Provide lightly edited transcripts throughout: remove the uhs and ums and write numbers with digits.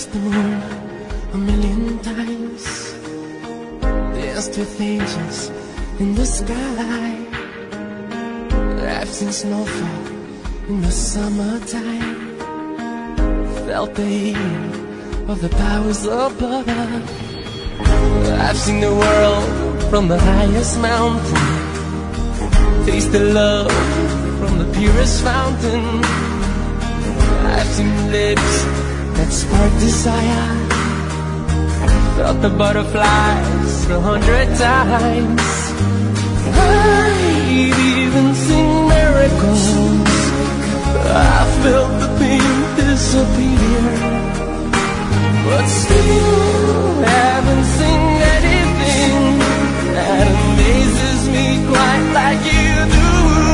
kissed the moon a million times, danced with angels in the sky. I've seen snowfall in the summertime, felt the heat of the powers above. I've seen the world from the highest mountain, tasted love from the purest fountain. I've seen lips that spark desire, felt the butterflies 100 times. I've even seen miracles, I felt the pain disappear, but still haven't seen anything that amazes me quite like you do.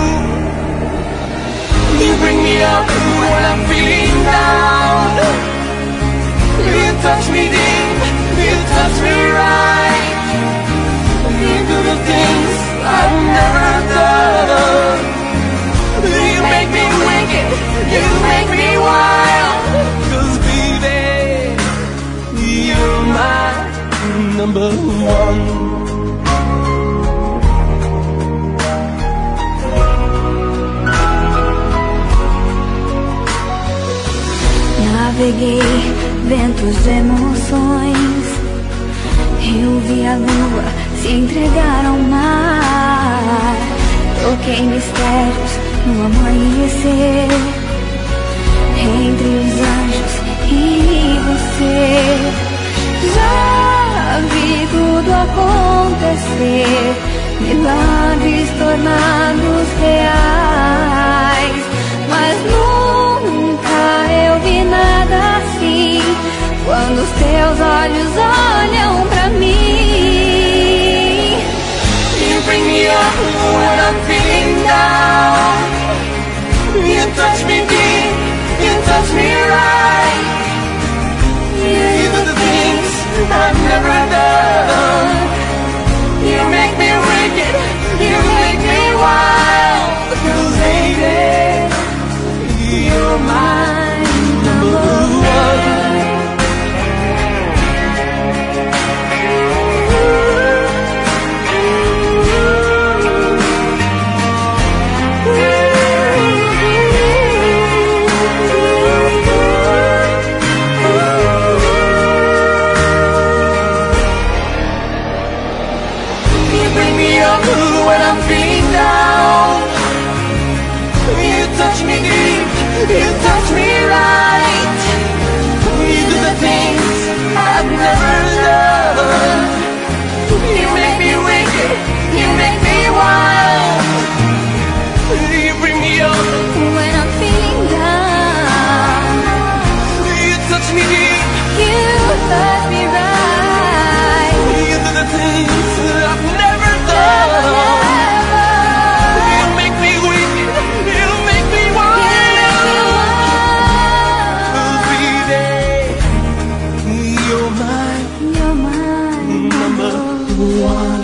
You bring me up when I'm feeling down, you touch me deep, you touch me right, you do the things I've never done. You make me wicked, you make me wild, 'cause baby, you're my number one. Naveguei ventos de emoções, eu vi a lua se entregar ao mar, toquei mistérios no amanhecer, entre os anjos e você. Já vi tudo acontecer, milagres tornados reais, mas nunca eu vi nada assim, quando os teus olhos olham pra mim. You bring me up when I'm feeling down, you touch me deep, you touch me right, you do the things I've never done. You make me wicked, you make me wild, 'cause baby, you're my number one. When I'm feeling down, you touch me deep, you touch me right, you do the things I've never done. You make me wicked, you make me wild, you bring me up When I'm feeling down, you touch me deep, you touch me right, you do the things I've never done. One.